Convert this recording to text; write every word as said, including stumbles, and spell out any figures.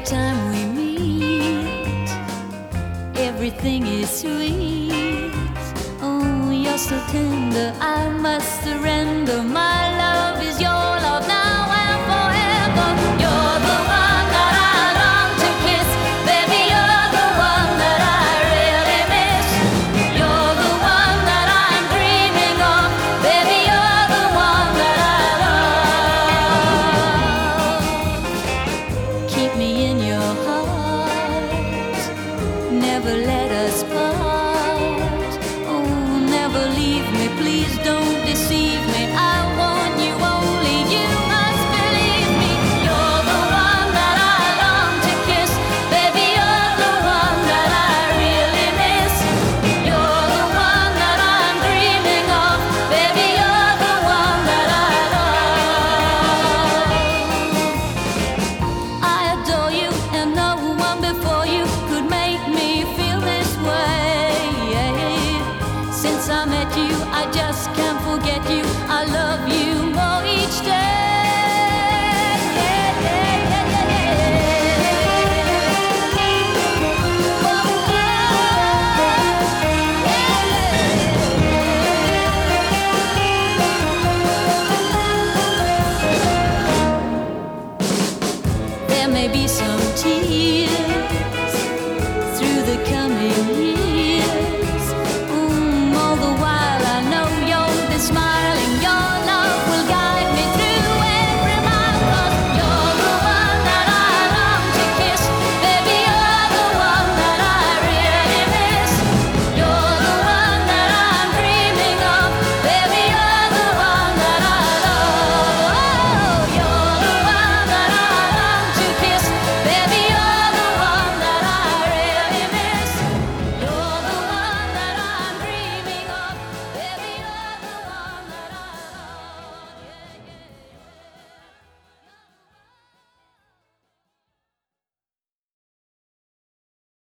time we meet, everything is sweet. Oh, you're so tender, I must surrender. My love is your love now and forever. You're the one that I long to kiss. Baby, you're the one that I really miss. You're the one that I'm dreaming of. Baby, you're the one that I love. Keep me in your heart, never let us part. Oh, never leave me, please don't deceive me. I want you, only you must believe me. You're the one that I long to kiss. Baby, you're the one that I really miss. You're the one that I'm dreaming of. Baby, you're the one that I love. I adore you, and no one before you could make me feel this way. Since I met you, I just can't forget you. I love you more each day.